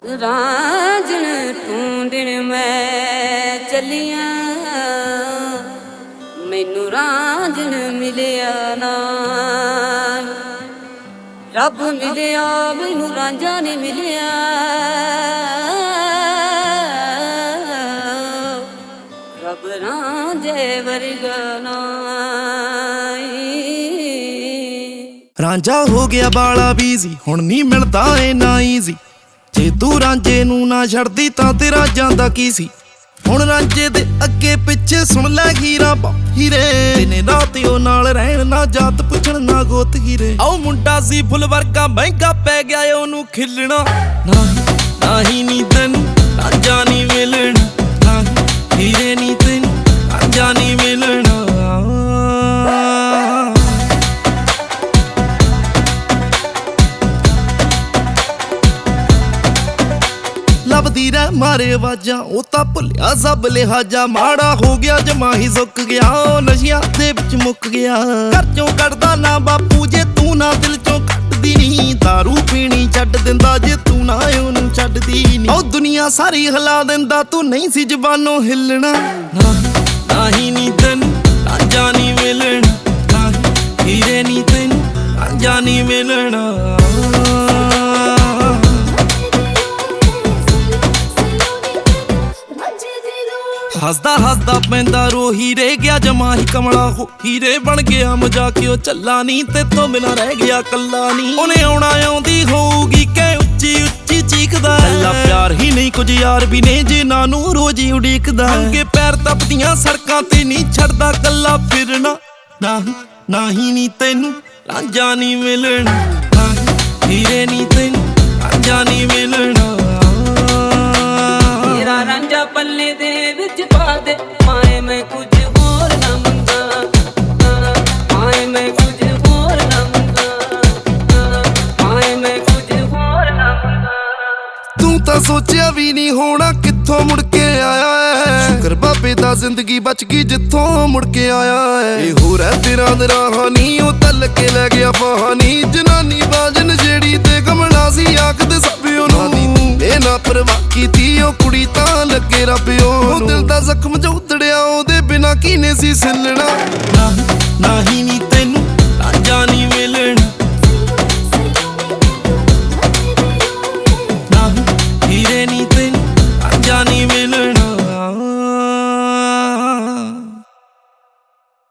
ਰਾਂਝਣ ਢੂੰਡਣ ਮੈਂ ਚੱਲੀਆਂ, ਮੈਨੂੰ ਰਾਂਝਣ ਮਿਲਿਆ ਨਾ। ਰੱਬ ਮਿਲਿਆ ਮੈਨੂੰ ਰਾਂਝਾ ਨਹੀਂ ਮਿਲਿਆ। ਰੱਬ ਰਾਂਝੇ ਵਰਗਾ ਨਾ। ਰਾਂਝਾ ਹੋ ਗਿਆ ਬਾਲਾ ਬੀਜ਼ੀ, ਹੁਣ ਨਹੀਂ ਮਿਲਦਾ ਇੰਨਾ ਈਜ਼ੀ। ਜੇ ਤੂੰ ਰਾਂਝੇ ਨੂੰ ਨਾ ਛੱਡਦੀ ਤਾਂ ਤੇਰਾ ਜਾਂਦਾ ਕੀ ਸੀ। ਹੁਣ ਰਾਂਝੇ ਦੇ ਅੱਗੇ ਪਿੱਛੇ ਸੁਣ ਲੈ ਹੀਰਾ ਹੀਰੇ, ਦਿਨੇ ਰਾਤ ਉਹ ਨਾਲ ਰਹਿਣ ਨਾ ਜਾਤ ਪੁੱਛਣ ਨਾ ਗੋਤ ਹੀਰੇ। ਆਓ ਮੁੰਡਾ ਸੀ ਫੁੱਲ ਵਰਗਾ ਮਹਿੰਗਾ ਪੈ ਗਿਆ ਉਹਨੂੰ ਖਿਲਣਾ। ਨਹੀਂ ਨੀ ਤੈਨੂੰ ਰਾਂਝਾ ਨਹੀਂ ਮਿਲਣਾ, ਨਹੀਂ ਹੀਰੇ ਨੀ ਤੈਨੂੰ ਰਾਂਝਾ ਨਹੀਂ ਮਿਲਣਾ। ਲੱਭਦੀ ਰਹਿ ਮਾਰੇ ਆਵਾਜ਼ਾਂ, ਉਹ ਤਾਂ ਭੁੱਲਿਆ ਸਭ ਲਿਹਾਜ਼ਾ। ਮਾੜਾ ਹੋ ਗਿਆ ਜਮਾ ਹੀ ਸੁੱਕ ਗਿਆ, ਉਹ ਨਸ਼ਿਆਂ ਦੇ ਵਿੱਚ ਮੁੱਕ ਗਿਆ। ਘਰ ਚੋਂ ਕੱਢਦਾ ਨਾ ਬਾਪੂ ਜੇ ਤੂੰ ਨਾ ਦਿਲ ਚੋਂ ਕੱਢਦੀ ਨੀ। ਦਾਰੂ ਪੀਣੀ ਛੱਡ ਦਿੰਦਾ ਜੇ ਤੂੰ ਨਾ ਉਹਨੂੰ ਛੱਡਦੀ ਨੀ। ਉਹ ਦੁਨੀਆ ਸਾਰੀ ਹਿਲਾ ਦਿੰਦਾ ਤੂੰ ਨਹੀਂ ਸੀ ਜ਼ਬਾਨੋਂ ਹਿੱਲਣਾ। ਨਹੀਂ ਨੀ ਤੈਨੂੰ ਰਾਂਝਾ ਨਹੀਂ ਮਿਲਣਾ, ਨਹੀਂ ਹੀਰੇ ਨੀ ਤੈਨੂੰ ਰਾਂਝਾ ਨਹੀਂ ਮਿਲਣਾ। ਹੱਸਦਾ ਹੱਸਦਾ ਪੈਂਦਾ ਰੋ, ਹੀਰੇ ਗਿਆ ਜਮਾ ਹੀ ਕਮਲਾ ਹੋ। ਹੀਰੇ ਬਣ ਗਿਆ ਮਜ਼ਾਕ ਉਹ ਚੱਲਾ ਨੀ, ਤੇ ਤੋਂ ਬਿਨਾ ਰਹਿ ਗਿਆ ਕੱਲਾ ਨੀ। ਉਹਨੇ ਆਉਣਾ ਆਉਂਦੀ ਹੋਊਗੀ ਕਿ ਉੱਚੀ ਉੱਚੀ ਚੀਕਦਾ। ਕੱਲਾ ਪਿਆਰ ਹੀ ਨਹੀਂ ਕੁਝ ਯਾਰ ਵੀ ਨੇ ਜਿਨ੍ਹਾਂ ਨੂੰ ਰੋਜ਼ ਹੀ ਉਡੀਕਦਾ। ਅੱਗੇ ਪੈਰ ਤਪਦੀਆਂ ਸੜਕਾਂ ਤੇ ਨਹੀਂ ਛੱਡਦਾ ਕੱਲਾ ਫਿਰਨਾ। ਨਹੀਂ ਨੀ ਤੈਨੂੰ ਰਾਂਝਾ ਨਹੀਂ ਮਿਲਣਾ, ਨਹੀਂ ਹੀਰੇ ਨੀ ਤੈਨੂੰ ਰਾਂਝਾ ਨਹੀਂ ਮਿਲਣਾ। ਤੇਰਾ ਰਾਂਝਾ ਪੱਲੇ ਦੇ ਵਿੱਚ ਪਾ ਦੇ, ਮਾਏ ਮੈਂ ਕੁਝ ਹੋਰ ਨਾ ਮੰਗਾ। ਮਾਏ ਮੈਂ ਕੁਝ ਹੋਰ ਨਾ ਮੰਗਾ, ਮਾਏ ਮੈਂ ਕੁਝ ਹੋਰ ਨਾ ਮੰਗਾ। ਤੂੰ ਤਾਂ ਸੋਚਿਆ ਵੀ ਨਹੀਂ ਹੋਣਾ ਕਿੱਥੋਂ ਮੁੜ ਕੇ ਆਇਆ ਹੈ। ਸ਼ੁਕਰ ਬਾਬੇ ਦਾ ਜ਼ਿੰਦਗੀ ਬਚ ਗਈ ਜਿੱਥੋਂ ਮੁੜ ਕੇ ਆਇਆ ਹੈ। ਇਹ ਹੋ ਰਹਿ ਤੇਰਾ ਦਰਾਹਾਨੀ, ਉਹ ਤਲ ਕੇ ਲੈ ਗਿਆ ਫਹਾਨੀ। ਜਨਾਨੀ ਬਾਜਨ ਜਿਹੜੀ ਤੇ ਕਮਲਾ ਸੀ ਆਖਦੇ ਸਭ ਉਹਨੂੰ। ਇਹ ਨਾ ਪਰਵਾਹ ਕੀਤੀ ਉਹ ਕੁੜੀ ਤਾਂ ਲੱਗੇ ਰੱਬ ਉਹਨੂੰ। ਦਿਲ ਦਾ ਜ਼ਖਮ ਜੋ ਉਤੜਿਆ ਉਹਦੇ ਬਿਨਾ ਕਿਨੇ ਸੀ ਸਿਲਣਾ। ਨਹੀਂ ਨੀ